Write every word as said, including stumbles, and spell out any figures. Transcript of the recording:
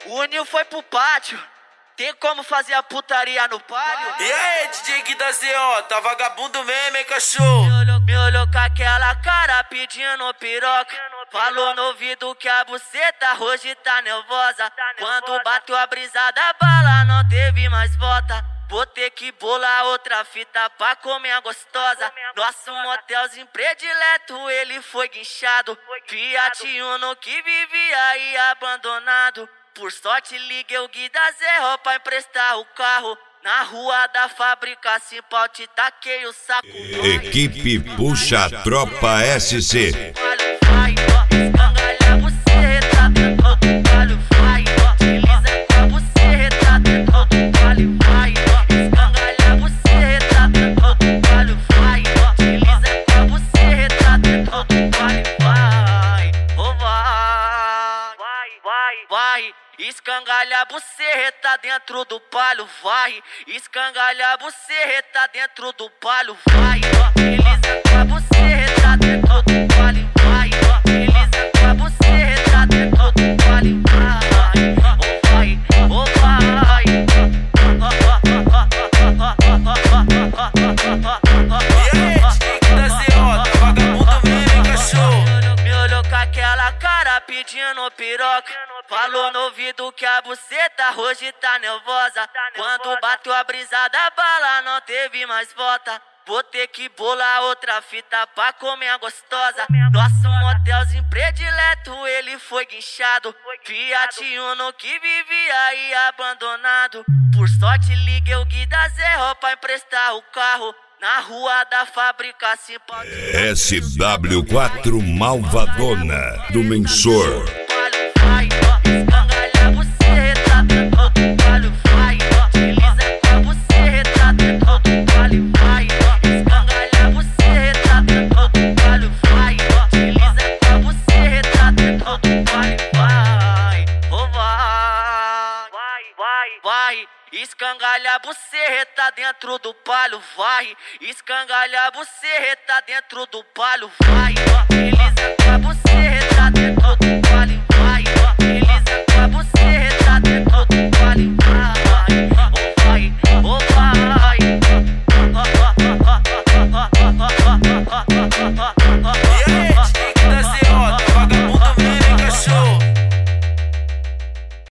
O Nil foi pro pátio. Tem como fazer a putaria no palio? E aí, D J Gui da Z O, tá vagabundo mesmo, hein, cachorro? Me olhou, me olhou com aquela cara pedindo piroca. Falou no ouvido que a buceta hoje tá nervosa. Quando bateu a brisa da bala, não teve mais volta. Vou ter que bolar outra fita pra comer a gostosa. Nosso motelzinho predileto, ele foi guinchado. Fiat Uno que vivia aí abandonado. Por sorte liguei o Gui da Zerro pra emprestar o carro. Na rua da fábrica Simpal te taquei o saco. Equipe Puxa Tropa S C. Vai, ó, escangalha a buceta dentro do palio. Vai, ó, desliza com a buceta dentro do palio. Vai, ó, escangalha a buceta dentro do palio. Vai, ó, desliza com a buceta dentro do palio. Vai, oh vai, vai, vai, vai. Escangalha a buceta dentro do palio, vai. Escangalha a buceta dentro do palio, vai. Ó, desliza com a buceta dentro do palio, vai. Ó, desliza com a buceta dentro do palio, vai. Oh vai, oh vai. E aí, D J Gui da Z O, tá vagabundo mesmo, hein, cachorro? Me olhou com aquela cara pedindo piroca. Falou no ouvido que a buceta hoje tá nervosa. Quando bateu a brisa da bala, não teve mais volta. Vou ter que bolar outra fita pra comer a gostosa. Nosso motelzinho predileto, ele foi guinchado. Fiat Uno que vivia aí abandonado. Por sorte liguei o Gui da Zerro pra emprestar o carro. Na rua da fábrica Simpal. S W quatro Malvadona do Mensor. Vai, ó, escangalha a buceta dentro do palio. Vai, ó, desliza com a buceta dentro do palio. Vai, ó, escangalha a buceta dentro do palio. Vai, ó, desliza com a buceta dentro do palio. Vai, oh vai, vai, vai, vai. Escangalha a buceta dentro do palio, vai. Escangalha a buceta dentro do palio, vai. Ó, desliza com a buceta dentro do palio.